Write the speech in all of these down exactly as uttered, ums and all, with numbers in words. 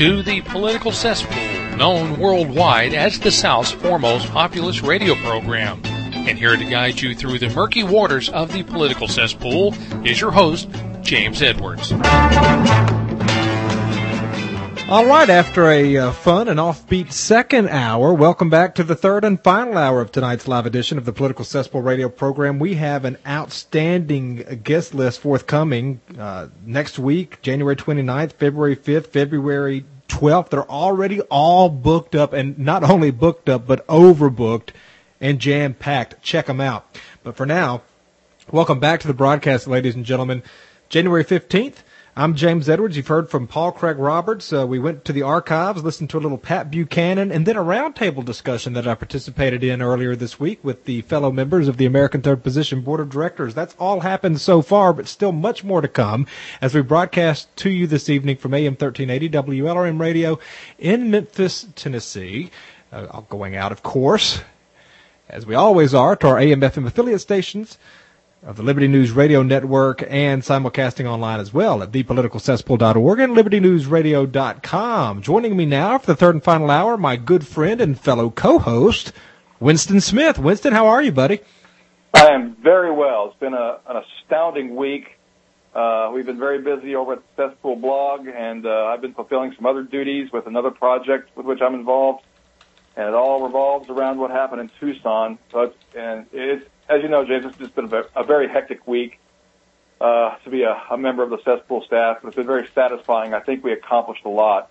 to the Political Cesspool, known worldwide as the South's foremost populist radio program. And here to guide you through the murky waters of the Political Cesspool is your host, James Edwards. All right, after a uh, fun and offbeat second hour, welcome back to the third and final hour of tonight's live edition of the Political Cesspool radio program. We have an outstanding guest list forthcoming uh, next week, January twenty-ninth, February fifth, February twelfth. They're already all booked up, and not only booked up, but overbooked and jam-packed. Check them out. But for now, welcome back to the broadcast, ladies and gentlemen. January fifteenth. I'm James Edwards. You've heard from Paul Craig Roberts. Uh, we went to the archives, listened to a little Pat Buchanan, and then a roundtable discussion that I participated in earlier this week with the fellow members of the American Third Position Board of Directors. That's all happened so far, but still much more to come as we broadcast to you this evening from A M thirteen eighty W L R M Radio in Memphis, Tennessee. Uh, going out, of course, as we always are, to our A M F M affiliate stations of the Liberty News Radio Network and simulcasting online as well at the political cesspool dot org and liberty news radio dot com. Joining me now for the third and final hour, my good friend and fellow co-host, Winston Smith. Winston, how are you, buddy? I am very well. It's been a, an astounding week. Uh, we've been very busy over at the Cesspool blog, and uh, I've been fulfilling some other duties with another project with which I'm involved, and it all revolves around what happened in Tucson. So it's, and it's As you know, James, it's just been a very hectic week uh, to be a, a member of the Cesspool staff. It's been very satisfying. I think we accomplished a lot.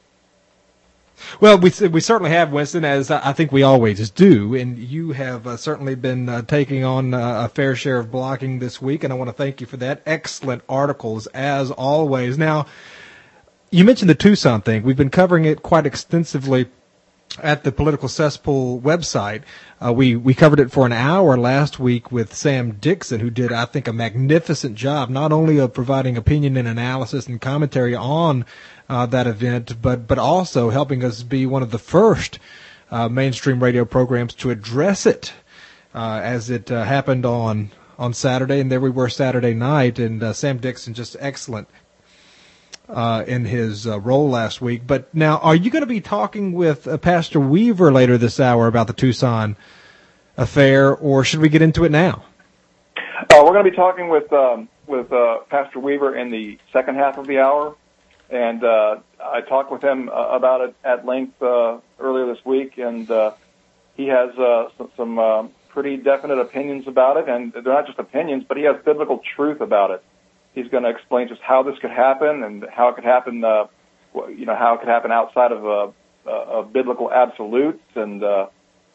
Well, we we certainly have, Winston, as I think we always do, and you have uh, certainly been uh, taking on uh, a fair share of blocking this week, and I want to thank you for that. Excellent articles, as always. Now, you mentioned the Tucson thing. We've been covering it quite extensively at the Political Cesspool website. Uh, we, we covered it for an hour last week with Sam Dixon, who did, I think, a magnificent job, not only of providing opinion and analysis and commentary on uh, that event, but, but also helping us be one of the first uh, mainstream radio programs to address it uh, as it uh, happened on, on Saturday. And there we were Saturday night, and uh, Sam Dixon, just excellent Uh, in his uh, role last week. But now, are you going to be talking with uh, Pastor Weaver later this hour about the Tucson affair, or should we get into it now? Uh, we're going to be talking with um, with uh, Pastor Weaver in the second half of the hour, and uh, I talked with him uh, about it at length uh, earlier this week, and uh, he has uh, some, some uh, pretty definite opinions about it, and they're not just opinions, but he has biblical truth about it. He's going to explain just how this could happen and how it could happen, uh, you know, how it could happen outside of, uh, uh, of biblical absolutes. And uh,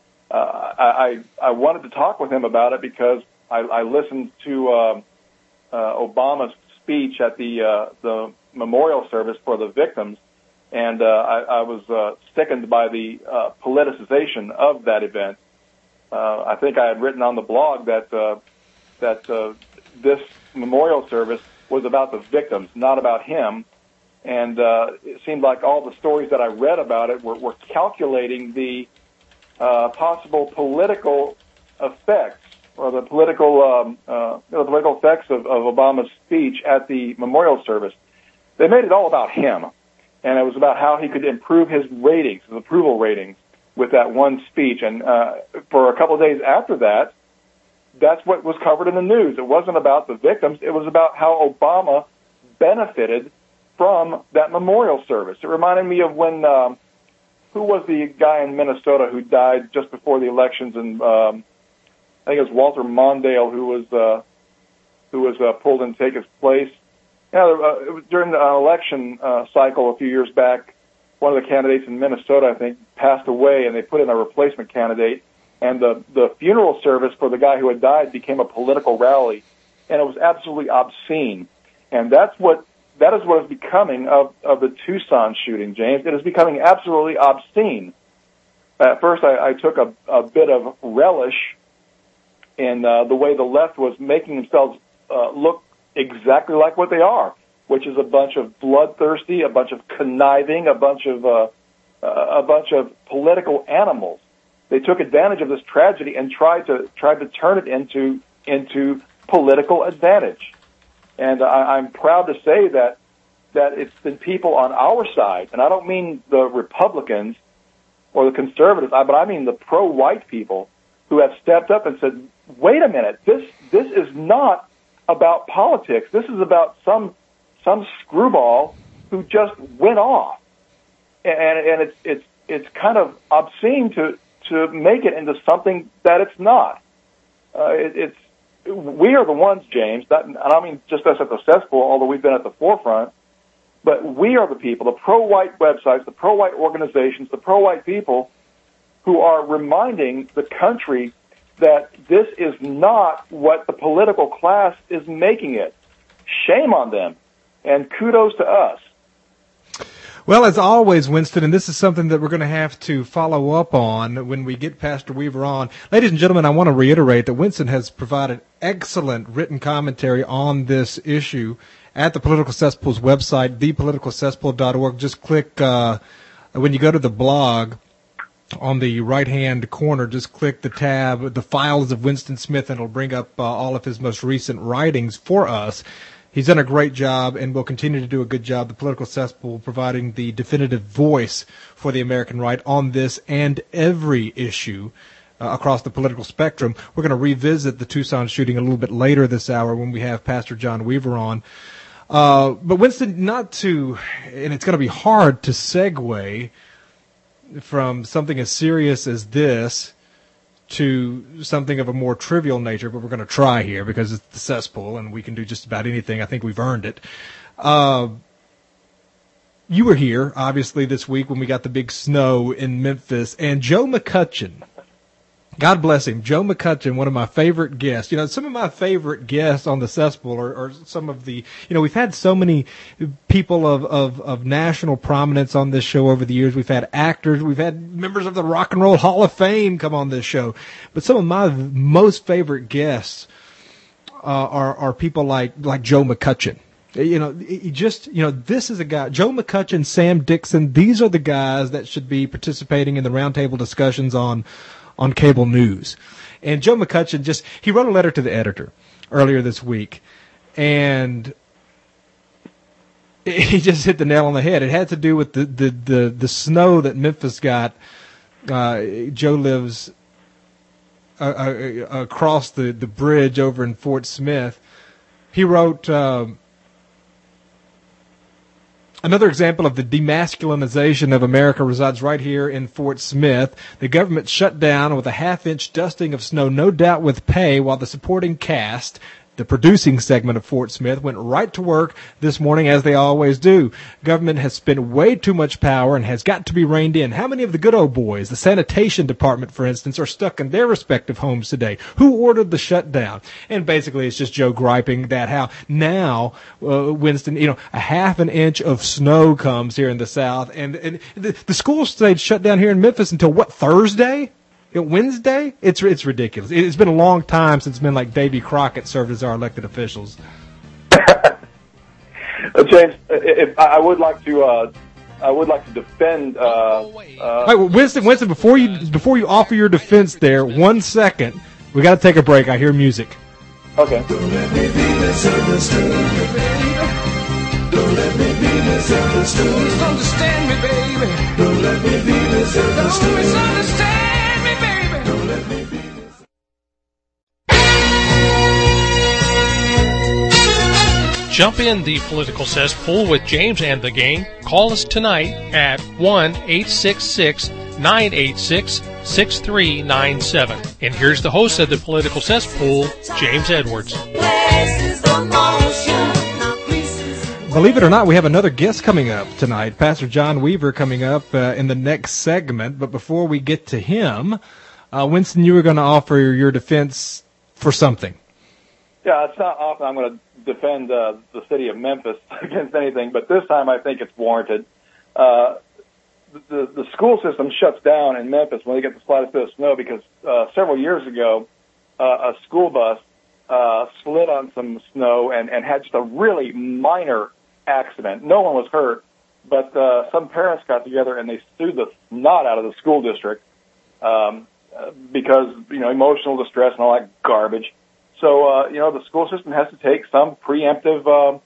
uh, I, I wanted to talk with him about it because I, I listened to uh, uh, Obama's speech at the uh, the memorial service for the victims, and uh, I, I was uh, sickened by the uh, politicization of that event. Uh, I think I had written on the blog that uh, that uh, this memorial service was about the victims, not about him. And uh, it seemed like all the stories that I read about it were, were calculating the uh, possible political effects or the political um, uh, you know, the political effects of, of Obama's speech at the memorial service. They made it all about him, and it was about how he could improve his ratings, his approval ratings, with that one speech. And uh, for a couple of days after that, that's what was covered in the news. It wasn't about the victims. It was about how Obama benefited from that memorial service. It reminded me of when, um, who was the guy in Minnesota who died just before the elections? And um, I think it was Walter Mondale who was uh, who was uh, pulled in to take his place. Yeah, uh, it was during the election uh, cycle a few years back. One of the candidates in Minnesota, I think, passed away, and they put in a replacement candidate. And the, the funeral service for the guy who had died became a political rally, and it was absolutely obscene. And that's what that is what is becoming of, of the Tucson shooting, James. It is becoming absolutely obscene. At first, I, I took a, a bit of relish in uh, the way the left was making themselves uh, look exactly like what they are, which is a bunch of bloodthirsty, a bunch of conniving, a bunch of uh, uh, a bunch of political animals. They took advantage of this tragedy and tried to tried to turn it into into political advantage. And I, I'm proud to say that that it's been people on our side, and I don't mean the Republicans or the conservatives, but I mean the pro-white people who have stepped up and said, wait a minute, this this is not about politics. This is about some some screwball who just went off. And and it's it's it's kind of obscene to to make it into something that it's not. Uh, it, it's we are the ones, James. That, and I don't mean just us at the cesspool, although we've been at the forefront. But we are the people, the pro-white websites, the pro-white organizations, the pro-white people who are reminding the country that this is not what the political class is making it. Shame on them, and kudos to us. Well, as always, Winston, and this is something that we're going to have to follow up on when we get Pastor Weaver on. Ladies and gentlemen, I want to reiterate that Winston has provided excellent written commentary on this issue at the Political Cesspool's website, the political cesspool dot org. Just click, uh, when you go to the blog, on the right-hand corner, just click the tab, the Files of Winston Smith, and it'll bring up uh, all of his most recent writings for us. He's done a great job and will continue to do a good job. The Political Cesspool providing the definitive voice for the American right on this and every issue uh, across the political spectrum. We're going to revisit the Tucson shooting a little bit later this hour when we have Pastor John Weaver on. Uh, but Winston, not to, and it's going to be hard to segue from something as serious as this to something of a more trivial nature, but we're going to try here because it's the cesspool and we can do just about anything. I think we've earned it. Uh, you were here, obviously, this week when we got the big snow in Memphis, and Joe McCutcheon, God bless him, Joe McCutcheon, one of my favorite guests. You know, some of my favorite guests on the cesspool are, are some of the, you know, we've had so many people of, of, of national prominence on this show over the years. We've had actors, we've had members of the Rock and Roll Hall of Fame come on this show. But some of my most favorite guests uh, are, are people like, like Joe McCutcheon. You know, he just, you know, this is a guy, Joe McCutcheon, Sam Dixon, these are the guys that should be participating in the roundtable discussions on on cable news. And Joe McCutcheon just, he wrote a letter to the editor earlier this week, and he just hit the nail on the head. It had to do with the, the, the, the snow that Memphis got. Uh, Joe lives uh, uh, across the, the bridge over in Fort Smith. He wrote, uh, another example of the demasculinization of America resides right here in Fort Smith. The government shut down with a half-inch dusting of snow, no doubt with pay, while the supporting cast, the producing segment of Fort Smith, went right to work this morning as they always do. Government has spent way too much power and has got to be reined in. How many of the good old boys, the sanitation department, for instance, are stuck in their respective homes today? Who ordered the shutdown? And basically it's just Joe griping that how now, uh, Winston, you know, a half an inch of snow comes here in the South, and, and the, the schools stayed shut down here in Memphis until, what, Thursday? You know, Wednesday? It's it's ridiculous. It's been a long time since men like Davy Crockett served as our elected officials. uh, James, if, I would like to, uh, I would like to defend. Uh, uh, Wait, well, Winston, Winston, before you before you offer your defense, there, one second, we got to take a break. I hear music. Okay. Don't let me be misunderstood, baby. Don't let me be misunderstood. Misunderstand me, baby. Don't let me be misunderstood. Don't misunderstand. Jump in the Political Cesspool with James and the gang. Call us tonight at one eight six six, nine eight six, six three nine seven. And here's the host of the Political Cesspool, James Edwards. Believe it or not, we have another guest coming up tonight, Pastor John Weaver coming up uh, in the next segment. But before we get to him, uh, Winston, you were going to offer your defense for something. Yeah, it's not often I'm going to defend uh, the city of Memphis against anything, but this time I think it's warranted. Uh, the, the school system shuts down in Memphis when they get the slightest bit of snow because uh, several years ago, uh, a school bus uh, slid on some snow and, and had just a really minor accident. No one was hurt, but uh, some parents got together and they sued the snot out of the school district um, because, you know, emotional distress and all that garbage. So, uh, you know, the school system has to take some preemptive uh,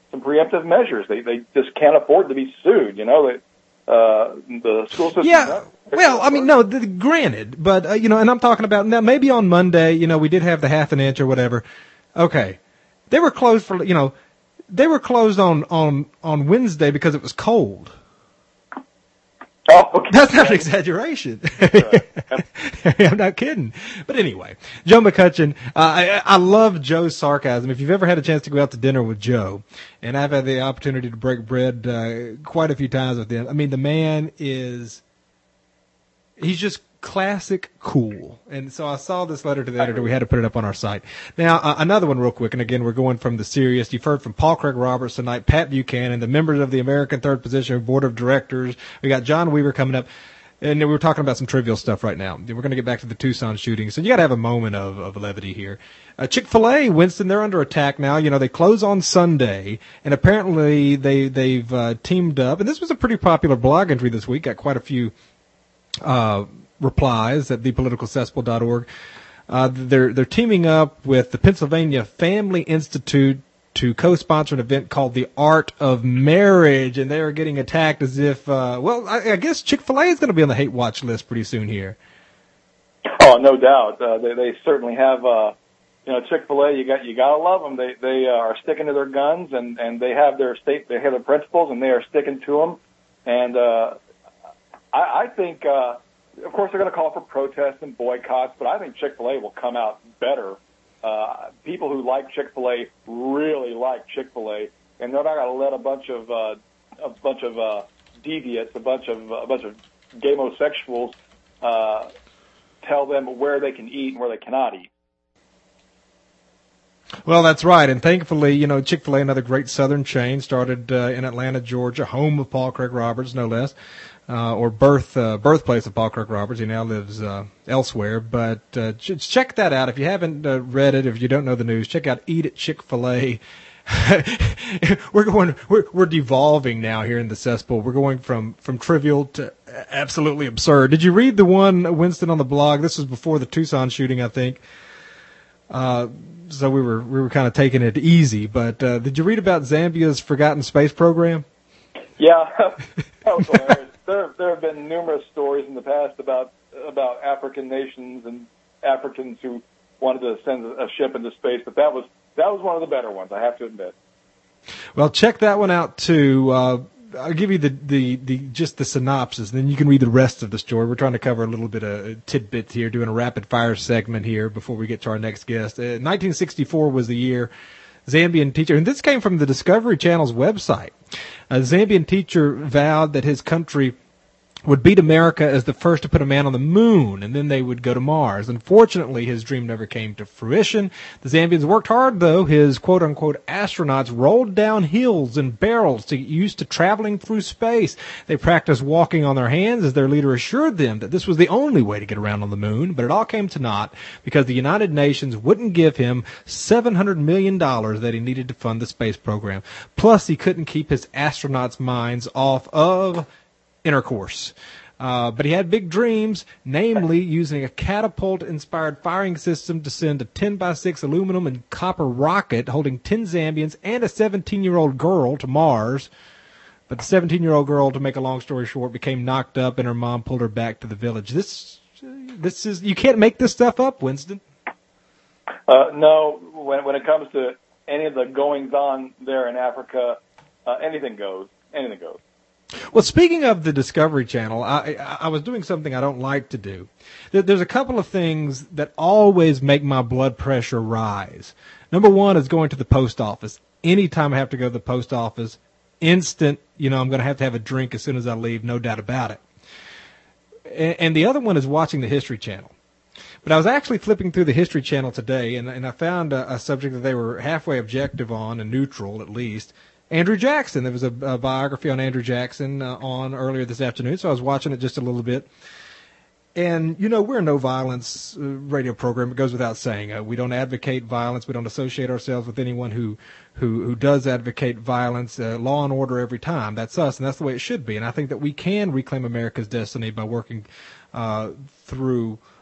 some preemptive measures. They they just can't afford to be sued. You know, they, uh, the school system. Yeah. Well, I mean, no, the, granted, but, uh, you know, and I'm talking about now, maybe on Monday, you know, we did have the half an inch or whatever. Okay. They were closed for, you know, they were closed on, on, on Wednesday because it was cold. Oh, okay. That's not an exaggeration. I'm not kidding. But anyway, Joe McCutcheon, uh, I, I love Joe's sarcasm. If you've ever had a chance to go out to dinner with Joe, and I've had the opportunity to break bread uh, quite a few times with him, I mean, the man is, he's just classic cool. And so I saw this letter to the editor. We had to put it up on our site. Now, uh, another one real quick, and again, we're going from the serious. You've heard from Paul Craig Roberts tonight, Pat Buchanan, the members of the American Third Position Board of Directors. We got John Weaver coming up. And we were talking about some trivial stuff right now. We're going to get back to the Tucson shooting. So you got to have a moment of, of levity here. Uh, Chick-fil-A, Winston, they're under attack now. You know, they close on Sunday, and apparently they, they've uh, teamed up. And this was a pretty popular blog entry this week. Got quite a few uh replies at the political cesspool dot org. Uh, they're they're teaming up with the Pennsylvania Family Institute to co-sponsor an event called The Art of Marriage, and they are getting attacked as if, uh, well, I, I guess Chick-fil-A is going to be on the hate watch list pretty soon here. Oh, no doubt. Uh, they, they certainly have. Uh, you know, Chick-fil-A, you got you got to love them. They they uh, are sticking to their guns, and, and they have their state, they have their principles, and they are sticking to them. And uh, I, I think. Uh, Of course, they're going to call for protests and boycotts, but I think Chick-fil-A will come out better. Uh, people who like Chick-fil-A really like Chick-fil-A, and they're not going to let a bunch of uh, a bunch of uh, deviants, a bunch of a bunch of gay homosexuals uh, tell them where they can eat and where they cannot eat. Well, that's right, and thankfully, you know, Chick-fil-A, another great Southern chain, started uh, in Atlanta, Georgia, home of Paul Craig Roberts, no less. Uh, or birth uh, birthplace of Paul Craig Roberts. He now lives uh, elsewhere. But uh, ch- check that out. If you haven't uh, read it, if you don't know the news, check out Eat at Chick-fil-A. we're going. We're, we're devolving now here in the cesspool. We're going from, from trivial to absolutely absurd. Did you read the one, Winston, on the blog? This was before the Tucson shooting, I think. Uh, so we were we were kind of taking it easy. But uh, did you read about Zambia's Forgotten Space Program? Yeah, that was hilarious. There, there have been numerous stories in the past about about African nations and Africans who wanted to send a ship into space, but that was that was one of the better ones, I have to admit. Well, check that one out too. Uh, I'll give you the, the, the just the synopsis, and then you can read the rest of the story. We're trying to cover a little bit of tidbits here, doing a rapid fire segment here before we get to our next guest. Uh, nineteen sixty-four was the year. Zambian teacher, and this came from the Discovery Channel's website. A Zambian teacher vowed that his country would beat America as the first to put a man on the moon, and then they would go to Mars. Unfortunately, his dream never came to fruition. The Zambians worked hard, though. His quote-unquote astronauts rolled down hills and barrels to get used to traveling through space. They practiced walking on their hands as their leader assured them that this was the only way to get around on the moon, but it all came to naught because the United Nations wouldn't give him seven hundred million dollars that he needed to fund the space program. Plus, he couldn't keep his astronauts' minds off of intercourse. Uh, but he had big dreams, namely using a catapult-inspired firing system to send a ten by six aluminum and copper rocket holding ten Zambians and a seventeen-year-old girl to Mars. But the seventeen-year-old girl, to make a long story short, became knocked up, and her mom pulled her back to the village. This, this is you can't make this stuff up, Winston. Uh, no, when when it comes to any of the goings-on there in Africa, uh, anything goes. Anything goes. Well, speaking of the Discovery Channel, I, I was doing something I don't like to do. There's a couple of things that always make my blood pressure rise. Number one is going to the post office. Anytime I have to go to the post office, instant, you know, I'm going to have to have a drink as soon as I leave, no doubt about it. And the other one is watching the History Channel. But I was actually flipping through the History Channel today, and, and I found a, a subject that they were halfway objective on, and neutral at least. Andrew Jackson. There was a, a biography on Andrew Jackson uh, on earlier this afternoon, so I was watching it just a little bit. And, you know, we're a no-violence uh, radio program. It goes without saying. Uh, we don't advocate violence. We don't associate ourselves with anyone who, who, who does advocate violence. Uh, law and order every time. That's us, and that's the way it should be. And I think that we can reclaim America's destiny by working uh, through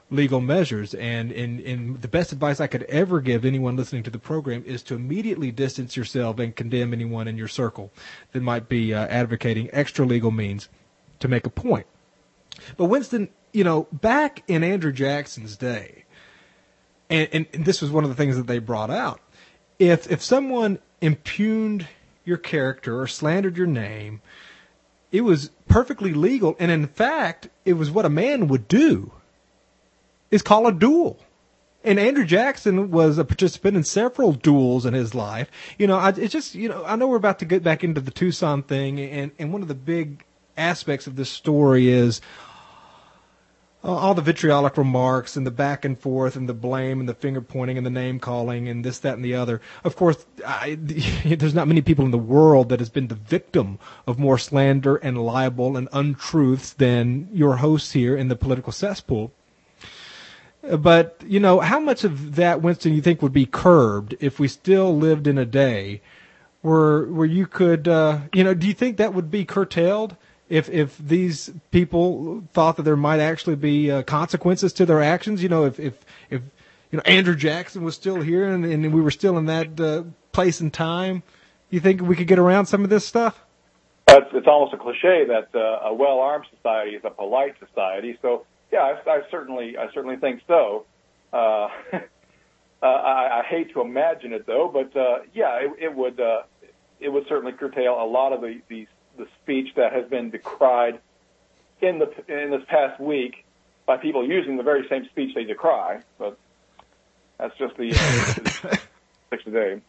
legal measures. And in, in the best advice I could ever give anyone listening to the program is to immediately distance yourself and condemn anyone in your circle that might be uh, advocating extra legal means to make a point. But Winston, you know, back in Andrew Jackson's day, and, and, and this was one of the things that they brought out, if if someone impugned your character or slandered your name, it was perfectly legal, and in fact, it was what a man would do, is call a duel. And Andrew Jackson was a participant in several duels in his life. You know, I, it's just, you know, I know we're about to get back into the Tucson thing, and, and one of the big aspects of this story is uh, all the vitriolic remarks and the back and forth and the blame and the finger pointing and the name calling and this, that, and the other. Of course, I, there's not many people in the world that has been the victim of more slander and libel and untruths than your hosts here in the political cesspool. But, you know, how much of that, Winston, you think would be curbed if we still lived in a day where where you could, uh, you know, do you think that would be curtailed if if these people thought that there might actually be uh, consequences to their actions? You know, if, if, if you know, Andrew Jackson was still here and, and we were still in that uh, place and time, you think we could get around some of this stuff? It's, it's almost a cliche that uh, a well-armed society is a polite society, so... Yeah, I, I certainly, I certainly think so. Uh, uh, I, I hate to imagine it, though, but uh, yeah, it, it would, uh, it would certainly curtail a lot of the, the the speech that has been decried in the in this past week by people using the very same speech they decry. But that's just the uh, six today.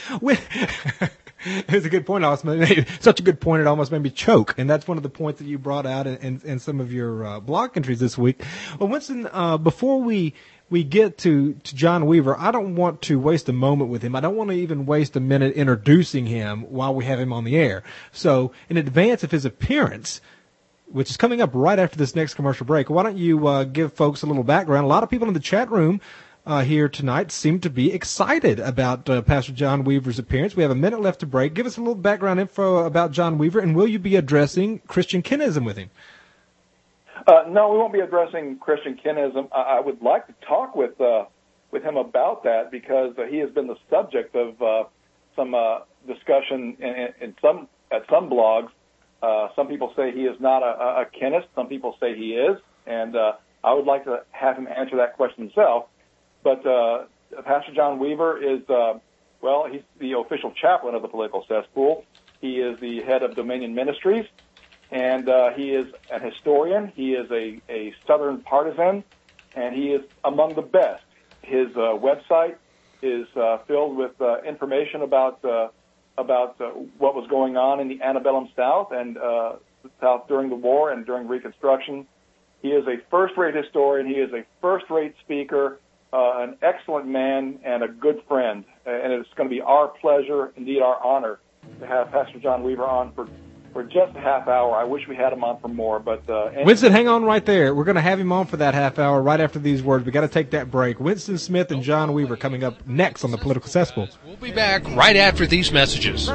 It was a good point. Almost made, such a good point, it almost made me choke. And that's one of the points that you brought out in, in, in some of your uh, blog entries this week. Well, Winston, uh, before we we get to, to John Weaver, I don't want to waste a moment with him. I don't want to even waste a minute introducing him while we have him on the air. So in advance of his appearance, which is coming up right after this next commercial break, why don't you uh, give folks a little background? A lot of people in the chat room Uh, here tonight seem to be excited about uh, Pastor John Weaver's appearance. We have a minute left to break. Give us a little background info about John Weaver, and will you be addressing Christian Kinism with him? Uh, no, we won't be addressing Christian Kinism. I, I would like to talk with uh, with him about that because uh, he has been the subject of uh, some uh, discussion in, in some at some blogs. Uh, some people say he is not a, a Kinist. Some people say he is, and uh, I would like to have him answer that question himself. But uh, Pastor John Weaver is, uh, well, he's the official chaplain of the Political Cesspool. He is the head of Dominion Ministries, and uh, he is an historian. He is a, a Southern partisan, and he is among the best. His uh, website is uh, filled with uh, information about uh, about uh, what was going on in the antebellum South and uh, South during the war and during Reconstruction. He is a first-rate historian. He is a first-rate speaker. Uh, an excellent man and a good friend, and it's going to be our pleasure, indeed our honor, to have Pastor John Weaver on for, for just a half hour. I wish we had him on for more, but uh, anyway. Winston, hang on right there. We're going to have him on for that half hour right after these words. We got to take that break. Winston Smith and John Weaver coming up next on the Political Cesspool. We'll be back right after these messages.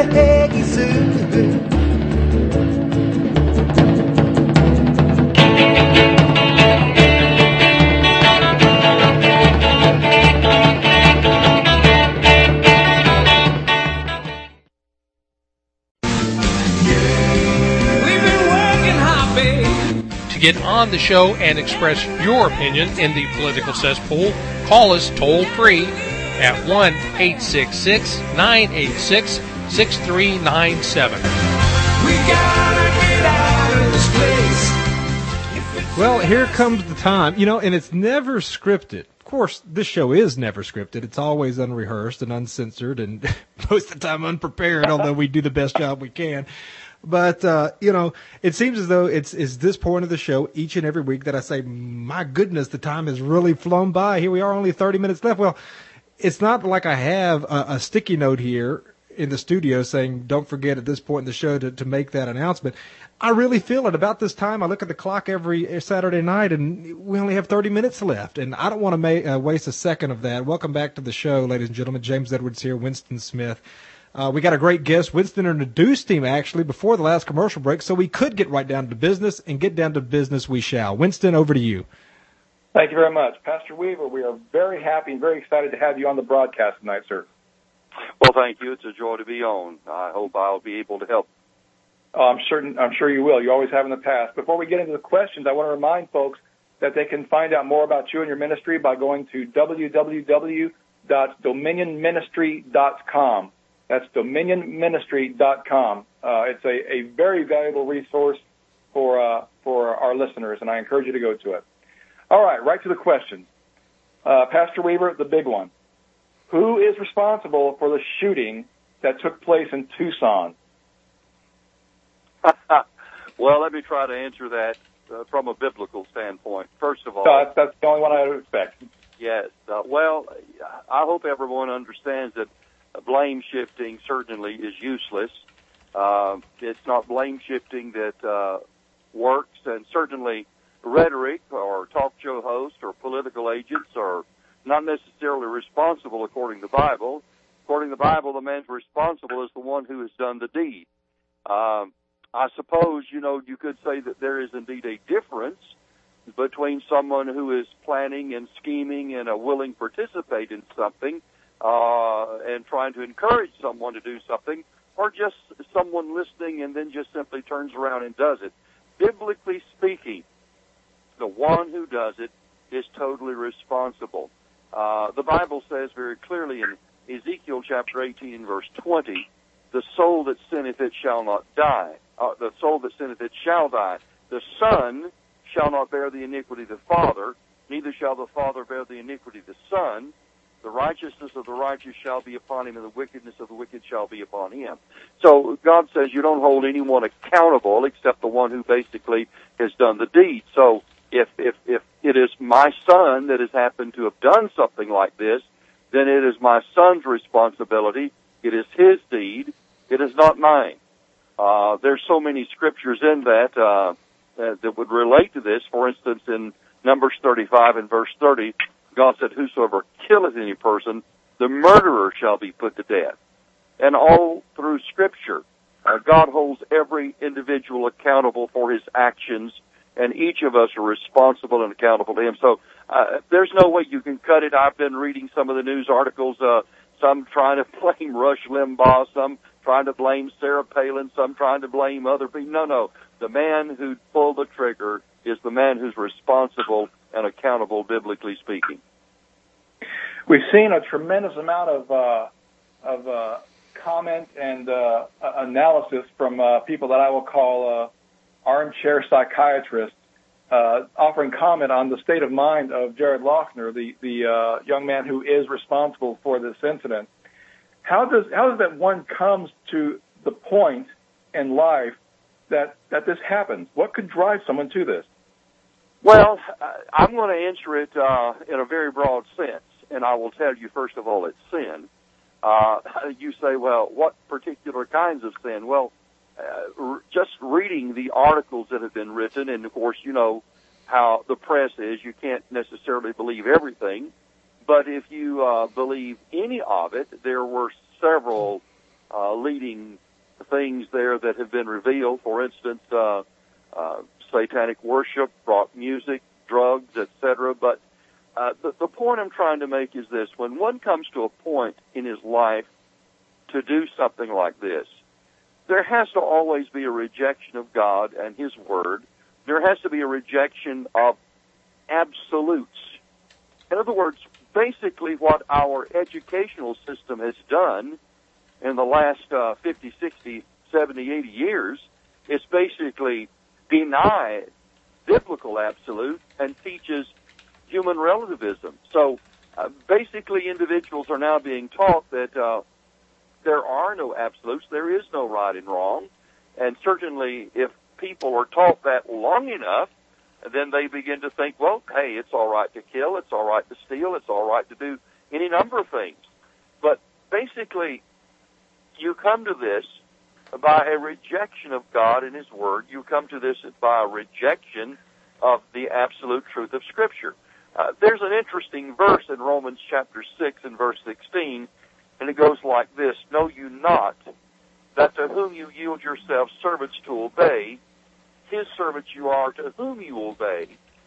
Get on the show and express your opinion in the Political Cesspool, call us toll free at one eight six six, nine eight six, six three nine seven. We gotta get out of this place. Well, here comes the time. You know, and it's never scripted. Of course, this show is never scripted. It's always unrehearsed and uncensored and most of the time unprepared, although we do the best job we can. But, uh, you know, it seems as though it's, it's this point of the show each and every week that I say, my goodness, the time has really flown by. Here we are, only thirty minutes left. Well, it's not like I have a, a sticky note here in the studio saying, don't forget at this point in the show to, to make that announcement. I really feel it. About this time, I look at the clock every Saturday night, and we only have thirty minutes left. And I don't want to ma- uh, waste a second of that. Welcome back to the show, ladies and gentlemen. James Edwards here, Winston Smith. Uh, we got a great guest. Winston introduced him, actually, before the last commercial break, so we could get right down to business, and get down to business we shall. Winston, over to you. Thank you very much. Pastor Weaver, we are very happy and very excited to have you on the broadcast tonight, sir. Well, thank you. It's a joy to be on. I hope I'll be able to help. Oh, I'm certain, I'm sure you will. You always have in the past. Before we get into the questions, I want to remind folks that they can find out more about you and your ministry by going to w w w dot dominion ministry dot com. That's dominion ministry dot com. Uh, it's a, a very valuable resource for uh, for our listeners, and I encourage you to go to it. All right, right to the questions. Uh, Pastor Weaver, the big one. Who is responsible for the shooting that took place in Tucson? Well, let me try to answer that uh, from a biblical standpoint. First of all, no, that's, that's the only one I would expect. Yes. Uh, well, I hope everyone understands that blame shifting certainly is useless. Uh, it's not blame shifting that uh, works, and certainly rhetoric or talk show hosts or political agents are not necessarily responsible according to the Bible. According to the Bible, the man responsible is the one who has done the deed. Um, I suppose, you know, you could say that there is indeed a difference between someone who is planning and scheming and a willing participate in something uh, and trying to encourage someone to do something, or just someone listening and then just simply turns around and does it. Biblically speaking, the one who does it is totally responsible. Uh, the Bible says very clearly in Ezekiel chapter eighteen and verse twenty, the soul that sinneth it shall not die. Uh, the soul that sinneth it shall die. The Son shall not bear the iniquity of the Father, neither shall the Father bear the iniquity of the Son. The righteousness of the righteous shall be upon him, and the wickedness of the wicked shall be upon him. So God says you don't hold anyone accountable except the one who basically has done the deed. So if if if it is my son that has happened to have done something like this, then it is my son's responsibility. It is his deed. It is not mine. Uh, there's so many scriptures in that uh, that, that would relate to this. For instance, in Numbers thirty-five and verse thirty, God said, "Whosoever killeth any person, the murderer shall be put to death." And all through Scripture, uh, God holds every individual accountable for his actions, and each of us are responsible and accountable to him. So uh, there's no way you can cut it. I've been reading some of the news articles, uh, some trying to blame Rush Limbaugh, some trying to blame Sarah Palin, some trying to blame other people. No, no. The man who pulled the trigger is the man who's responsible and accountable, biblically speaking. We've seen a tremendous amount of uh, of uh, comment and uh, analysis from uh, people that I will call uh, armchair psychiatrists, uh, offering comment on the state of mind of Jared Loughner, the the uh, young man who is responsible for this incident. How does how is that one comes to the point in life that that this happens? What could drive someone to this? Well, I'm going to answer it uh, in a very broad sense, and I will tell you, first of all, it's sin. Uh, you say, well, what particular kinds of sin? Well, uh, just reading the articles that have been written, and, of course, you know how the press is. You can't necessarily believe everything. But if you uh, believe any of it, there were several uh, leading things there that have been revealed. For instance, uh, uh, satanic worship, rock music, drugs, et cetera. But uh, the, the point I'm trying to make is this. When one comes to a point in his life to do something like this, there has to always be a rejection of God and His Word. There has to be a rejection of absolutes. In other words, basically what our educational system has done in the last uh, fifty, sixty, seventy, eighty years is basically deny biblical absolute and teaches human relativism. So uh, basically individuals are now being taught that uh, there are no absolutes, there is no right and wrong, and certainly if people are taught that long enough, then they begin to think, well, hey, it's all right to kill, it's all right to steal, it's all right to do any number of things. But basically, you come to this by a rejection of God and His Word. You come to this by a rejection of the absolute truth of Scripture. Uh, there's an interesting verse in Romans chapter six and verse sixteen, and it goes like this: "Know you not that to whom you yield yourselves servants to obey, His servants you are to whom you obey.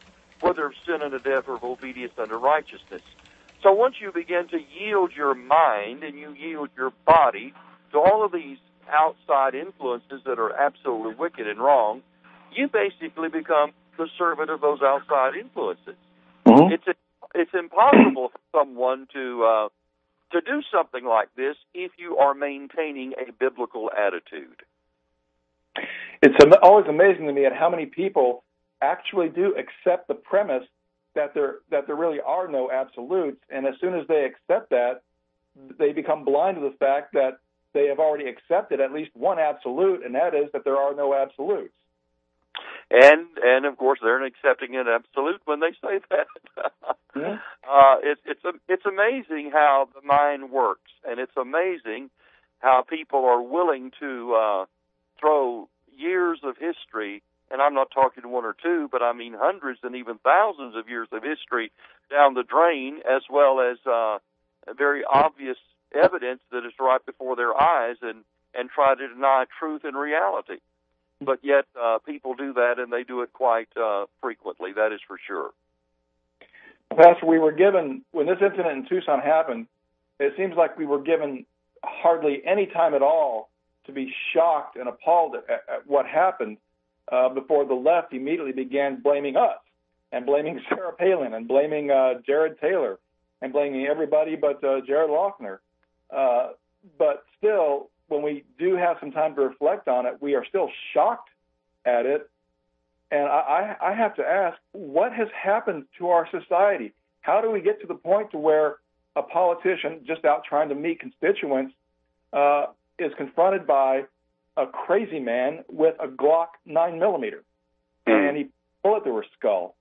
whether of sin unto death or of obedience unto righteousness. So once you begin to yield your mind and you yield your body to all of these outside influences that are absolutely wicked and wrong, you basically become the servant of those outside influences. Mm-hmm. It's it's impossible for someone to uh, to do something like this if you are maintaining a biblical attitude. It's am- always amazing to me at how many people actually do accept the premise that there that there really are no absolutes, and as soon as they accept that, they become blind to the fact that they have already accepted at least one absolute, and that is that there are no absolutes. And, and of course, they're accepting an absolute when they say that. yeah. uh, it, it's it's amazing how the mind works, and it's amazing how people are willing to uh, throw years of history, and I'm not talking one or two, but I mean hundreds and even thousands of years of history down the drain, as well as uh, very obvious evidence that is right before their eyes, and, and try to deny truth and reality. But yet uh, people do that, and they do it quite uh, frequently, that is for sure. Pastor, we were given, when this incident in Tucson happened, it seems like we were given hardly any time at all to be shocked and appalled at, at what happened uh, before the left immediately began blaming us and blaming Sarah Palin and blaming uh, Jared Taylor and blaming everybody but uh, Jared Loughner. Uh, but still, when we do have some time to reflect on it, we are still shocked at it. And I, I have to ask, what has happened to our society? How do we get to the point to where a politician just out trying to meet constituents uh, is confronted by a crazy man with a Glock nine millimeter, and he pulled it through her skull?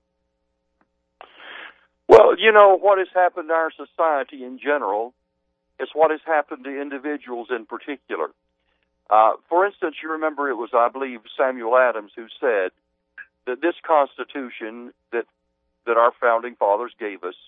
Well, you know, what has happened to our society in general is what has happened to individuals in particular. Uh, for instance, you remember it was, I believe, Samuel Adams who said that this Constitution that that our founding fathers gave us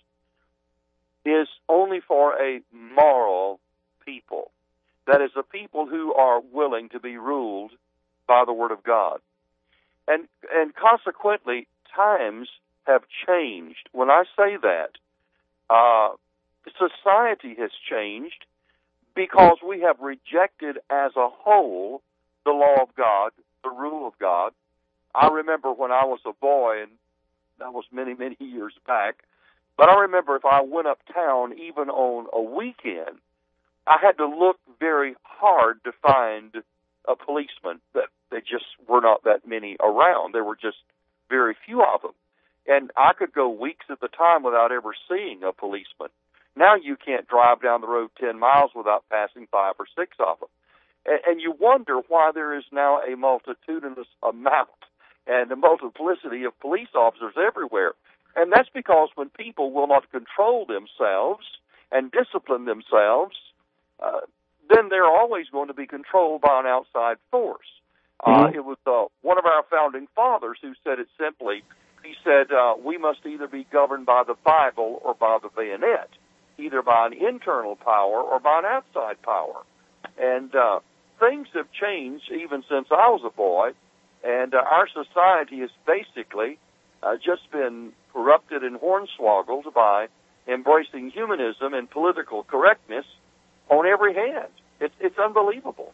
is only for a moral people. That is, a people who are willing to be ruled by the Word of God. And and consequently, times have changed. When I say that, uh, society has changed because we have rejected as a whole the law of God, the rule of God. I remember when I was a boy, and that was many, many years back, but I remember if I went uptown, even on a weekend, I had to look very hard to find a policeman. That they just were not that many around. There were just very few of them. And I could go weeks at the time without ever seeing a policeman. Now you can't drive down the road ten miles without passing five or six of them. And, and you wonder why there is now a multitudinous amount and a multiplicity of police officers everywhere. And that's because when people will not control themselves and discipline themselves, uh, then they're always going to be controlled by an outside force. Mm-hmm. Uh, it was uh, one of our founding fathers who said it simply. He said, uh, we must either be governed by the Bible or by the bayonet, either by an internal power or by an outside power. And uh, things have changed even since I was a boy, and uh, our society has basically uh, just been corrupted and hornswoggled by embracing humanism and political correctness on every hand. It's, it's unbelievable.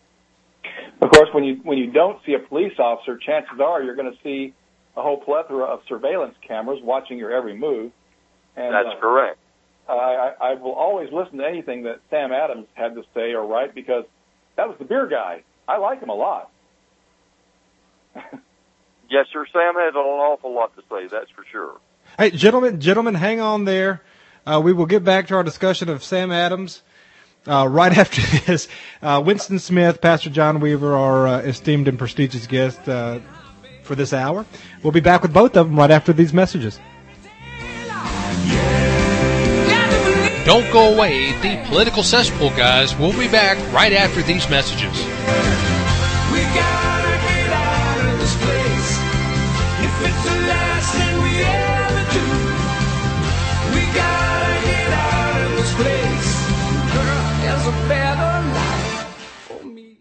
Of course, when you when you don't see a police officer, chances are you're going to see a whole plethora of surveillance cameras watching your every move. And, That's uh, correct. I, I will always listen to anything that Sam Adams had to say or write because that was the beer guy. I like him a lot. Yes, sir. Sam had an awful lot to say, that's for sure. Hey, gentlemen, gentlemen, hang on there. Uh, we will get back to our discussion of Sam Adams uh, right after this. Uh, Winston Smith, Pastor John Weaver, our uh, esteemed and prestigious guest uh, for this hour. We'll be back with both of them right after these messages. Don't go away, the Political Cesspool guys. We'll be back right after these messages. We gotta get out of this place. If it's the last thing we ever do, we gotta get out of this place. Girl, there's a better life for me.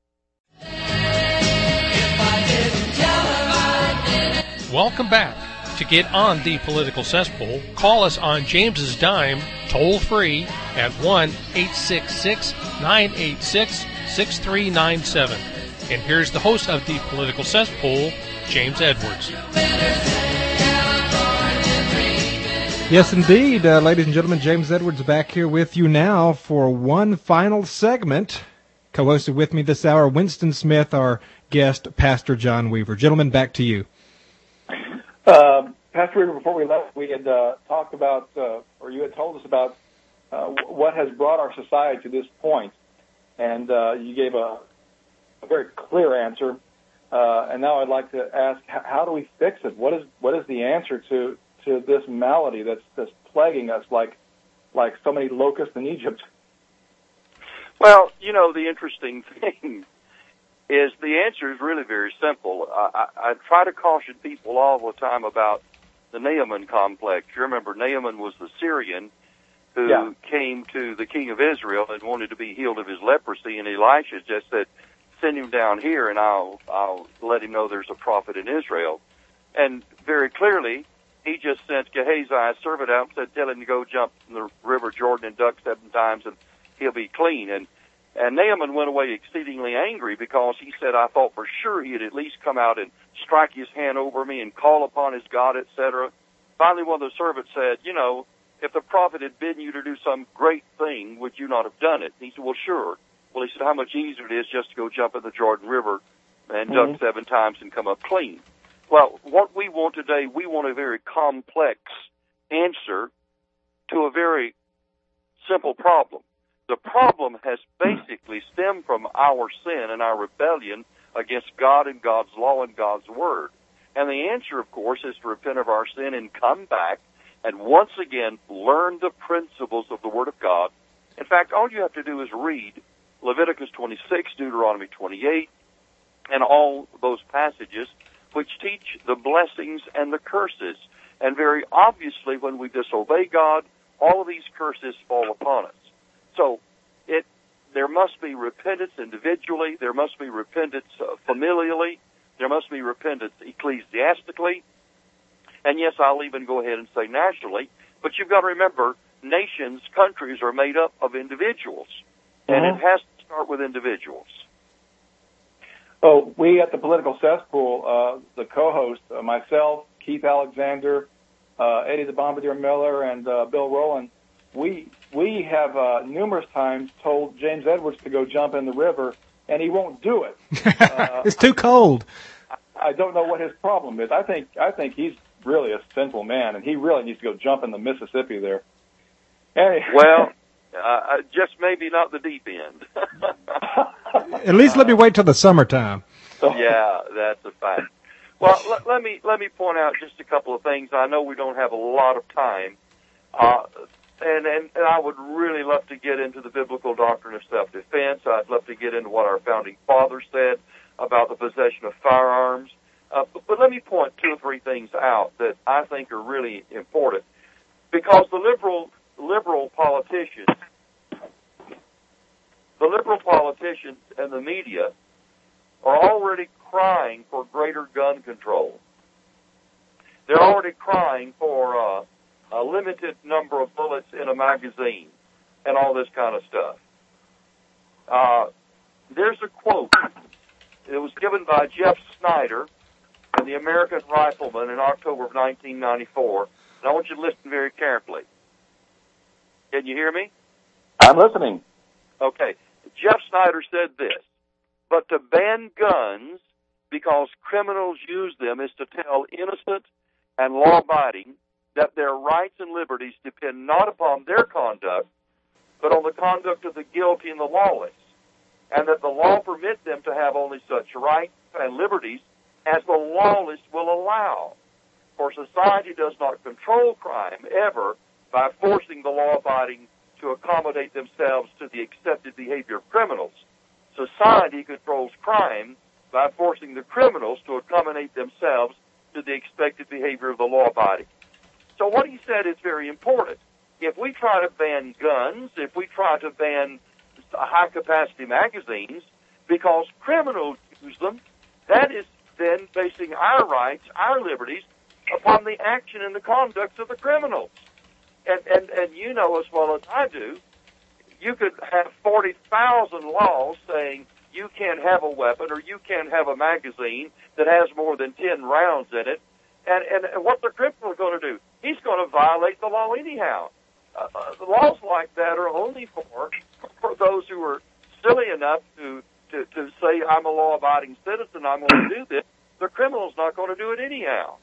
Welcome back To get on the Political Cesspool, call us on James's dime, toll free at one eight six six, nine eight six, six three nine seven. And here's the host of the Political Cesspool, James Edwards. Yes, indeed. Uh, ladies and gentlemen, James Edwards back here with you now for one final segment. Co-hosted with me this hour, Winston Smith, our guest, Pastor John Weaver. Gentlemen, back to you. Uh, Pastor Weaver, before we left, we had uh, talked about, uh, or you had told us about uh, what has brought our society to this point, and uh, you gave a, a very clear answer. Uh, and now I'd like to ask, how do we fix it? What is what is the answer to, to this malady that's that's plaguing us like like so many locusts in Egypt? Well, you know, the interesting thing is the answer is really very simple. I, I, I try to caution people all the time about the Naaman complex. You remember Naaman was the Syrian who yeah. came to the king of Israel and wanted to be healed of his leprosy, and Elisha just said, send him down here and I'll, I'll let him know there's a prophet in Israel. And very clearly, he just sent Gehazi, his servant, out and said, tell him to go jump in the river Jordan and duck seven times and he'll be clean. And And Naaman went away exceedingly angry because he said, I thought for sure he'd at least come out and strike his hand over me and call upon his God, et cetera. Finally, one of the servants said, you know, if the prophet had bidden you to do some great thing, would you not have done it? And he said, well, sure. Well, he said, how much easier it is just to go jump in the Jordan River and mm-hmm. duck seven times and come up clean. Well, what we want today, we want a very complex answer to a very simple problem. The problem has basically stemmed from our sin and our rebellion against God and God's law and God's word. And the answer, of course, is to repent of our sin and come back and once again learn the principles of the Word of God. In fact, all you have to do is read Leviticus twenty-six, Deuteronomy twenty-eight, and all those passages which teach the blessings and the curses. And very obviously, when we disobey God, all of these curses fall upon us. So it there must be repentance individually, there must be repentance uh, familially, there must be repentance ecclesiastically, and yes, I'll even go ahead and say nationally, but you've got to remember, nations, countries are made up of individuals, and mm-hmm. it has to start with individuals. Oh, we at the Political Cesspool, uh, the co-host, uh, myself, Keith Alexander, uh, Eddie the Bombardier Miller, and uh, Bill Rowland, we we have uh, numerous times told James Edwards to go jump in the river, and he won't do it. Uh, it's too cold. I, I don't know what his problem is. I think I think he's really a sinful man, and he really needs to go jump in the Mississippi there. Anyway. Well, uh, just maybe not the deep end. At least let me wait till the summertime. Yeah, that's a fact. Well, let, let me let me point out just a couple of things. I know we don't have a lot of time, uh, and, and and I would really love to get into the biblical doctrine of self-defense. I'd love to get into what our founding fathers said about the possession of firearms. Uh, but, but let me point two or three things out that I think are really important, because the liberal liberal politicians, the liberal politicians and the media are already crying for greater gun control. They're already crying for uh, a limited number of bullets in a magazine and all this kind of stuff. Uh, there's a quote. It was given by Jeff Snyder in the American Rifleman in October of nineteen ninety-four. And I want you to listen very carefully. Can you hear me? I'm listening. Okay. Jeff Snyder said this: but to ban guns because criminals use them is to tell innocent and law-abiding that their rights and liberties depend not upon their conduct, but on the conduct of the guilty and the lawless, and that the law permits them to have only such rights and liberties as the lawless will allow. For society does not control crime ever by forcing the law-abiding to accommodate themselves to the accepted behavior of criminals. Society controls crime by forcing the criminals to accommodate themselves to the expected behavior of the law-abiding. So what he said is very important. If we try to ban guns, if we try to ban high-capacity magazines because criminals use them, that is then basing our rights, our liberties, upon the action and the conduct of the criminals. And, and, and you know as well as I do, you could have forty thousand laws saying you can't have a weapon or you can't have a magazine that has more than ten rounds in it. And, and, and what the criminal is going to do? He's going to violate the law anyhow. Uh, uh, the laws like that are only for, for those who are silly enough to, to, to say, I'm a law-abiding citizen, I'm going to do this. The criminal's not going to do it anyhow.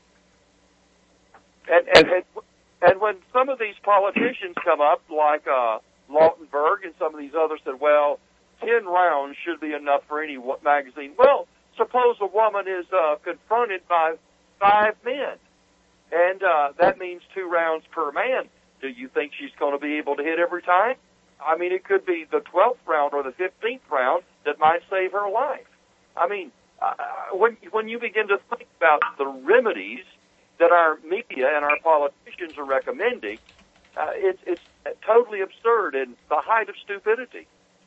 And, and, and, and when some of these politicians come up, like uh, Lautenberg and some of these others said, well, ten rounds should be enough for any magazine. Well, suppose a woman is uh, confronted by five men, and uh, that means two rounds per man. Do you think she's going to be able to hit every time? I mean, it could be the twelfth round or the fifteenth round that might save her life. I mean, uh, when when you begin to think about the remedies that our media and our politicians are recommending, uh, it's it's totally absurd and the height of stupidity.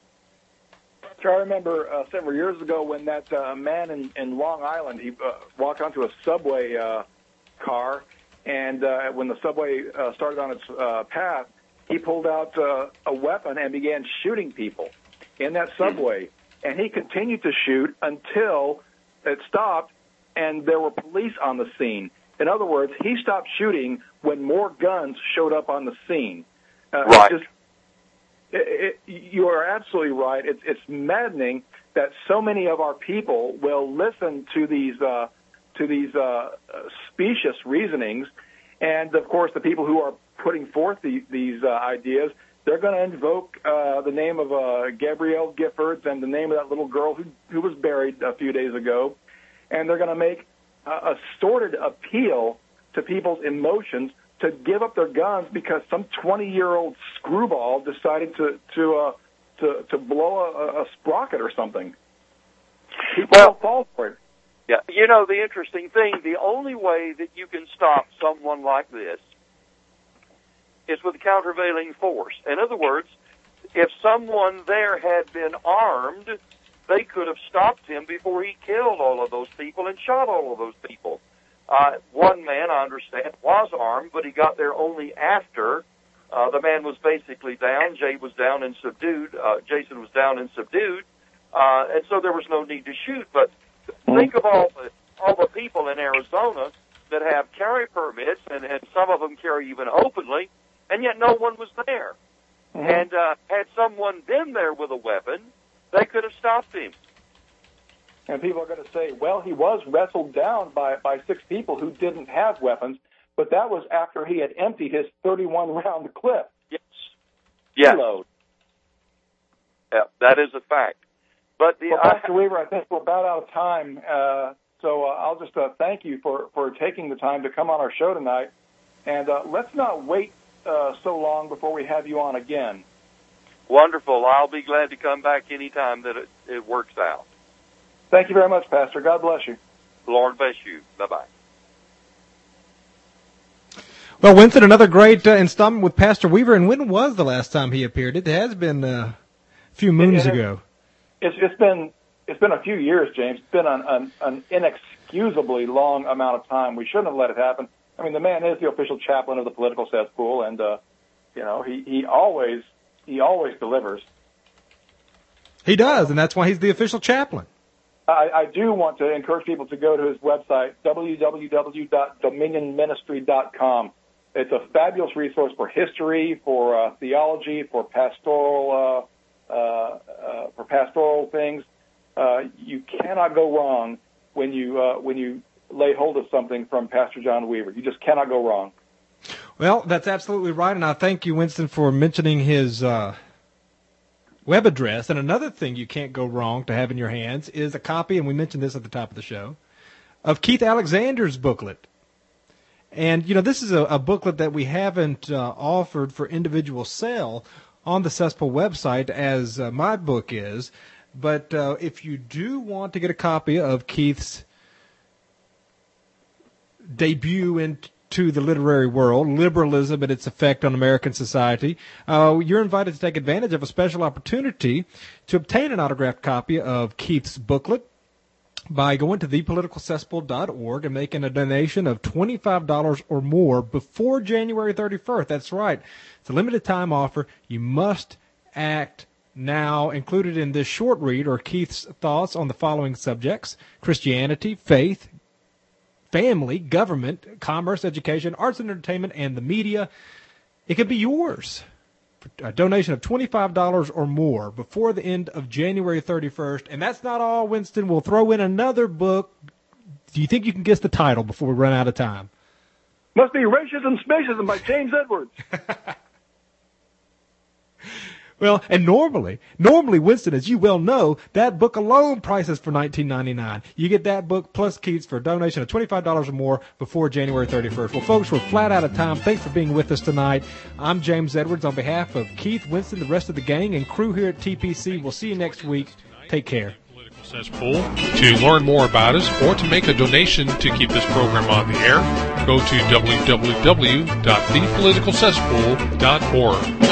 I remember uh, several years ago when that uh, man in, in Long Island, he uh, walked onto a subway uh, car, and uh, when the subway uh, started on its uh, path, he pulled out uh, a weapon and began shooting people in that subway. And he continued to shoot until it stopped and there were police on the scene. In other words, he stopped shooting when more guns showed up on the scene. Uh, right. Just, it, it, you are absolutely right. It's, it's maddening that so many of our people will listen to these uh, to these uh, specious reasonings, and of course, the people who are putting forth the, these uh, ideas, they're going to invoke uh, the name of uh, Gabrielle Giffords and the name of that little girl who, who was buried a few days ago, and they're going to make uh, a sordid appeal to people's emotions to give up their guns because some twenty-year-old screwball decided to to uh, to, to blow a, a sprocket or something. People well, don't fall for it. Yeah, you know, the interesting thing, the only way that you can stop someone like this is with countervailing force. In other words, if someone there had been armed, they could have stopped him before he killed all of those people and shot all of those people. Uh, one man, I understand, was armed, but he got there only after uh, the man was basically down. Jay was down and subdued. Uh, Jason was down and subdued. Uh, and so there was no need to shoot. But think of all the, all the people in Arizona that have carry permits, and, and some of them carry even openly, and yet no one was there. Mm-hmm. And uh, had someone been there with a weapon, they could have stopped him. And people are going to say, well, he was wrestled down by, by six people who didn't have weapons, but that was after he had emptied his thirty-one round clip. Yes. Yes. Reload. Yeah, that is a fact. But the well, Pastor I, Weaver, I think we're about out of time, uh, so uh, I'll just uh, thank you for, for taking the time to come on our show tonight. And uh, let's not wait uh, so long before we have you on again. Wonderful. I'll be glad to come back anytime that it, it works out. Thank you very much, Pastor. God bless you. Lord bless you. Bye-bye. Well, Winston, another great uh, installment with Pastor Weaver. And when was the last time he appeared? It has been uh, a few moons it, it, ago. It's, it's been it's been a few years, James. It's been an, an, an inexcusably long amount of time. We shouldn't have let it happen. I mean, the man is the official chaplain of the political cesspool, and uh, you know he, he always he always delivers. He does, and that's why he's the official chaplain. I, I do want to encourage people to go to his website, w w w dot dominion ministry dot com. It's a fabulous resource for history, for uh, theology, for pastoral uh, uh, uh, for pastoral things. Uh, you cannot go wrong when you uh, when you lay hold of something from Pastor John Weaver. You just cannot go wrong. Well, that's absolutely right, and I thank you, Winston, for mentioning his uh, web address. And another thing you can't go wrong to have in your hands is a copy, and we mentioned this at the top of the show, of Keith Alexander's booklet. And, you know, this is a, a booklet that we haven't uh, offered for individual sale on the Cesspool website, as uh, my book is. But uh, if you do want to get a copy of Keith's debut into the literary world, Liberalism and Its Effect on American Society, uh, you're invited to take advantage of a special opportunity to obtain an autographed copy of Keith's booklet. by going to the political cesspool dot org and making a donation of twenty-five dollars or more before January thirty-first. That's right. It's a limited time offer. You must act now. Included in this short read are Keith's thoughts on the following subjects: Christianity, faith, family, government, commerce, education, arts and entertainment, and the media. It could be yours. A donation of twenty-five dollars or more before the end of January thirty-first. And that's not all, Winston. We'll throw in another book. Do you think you can guess the title before we run out of time? Must be Racism Spacism by James Edwards. Well, and normally, normally, Winston, as you well know, that book alone prices for nineteen ninety-nine. You get that book plus Keith's for a donation of twenty-five dollars or more before January thirty-first. Well, folks, we're flat out of time. Thanks for being with us tonight. I'm James Edwards on behalf of Keith, Winston, the rest of the gang, and crew here at T P C. We'll see you next week. Take care. Cesspool. To learn more about us or to make a donation to keep this program on the air, go to w w w dot the political cesspool dot org.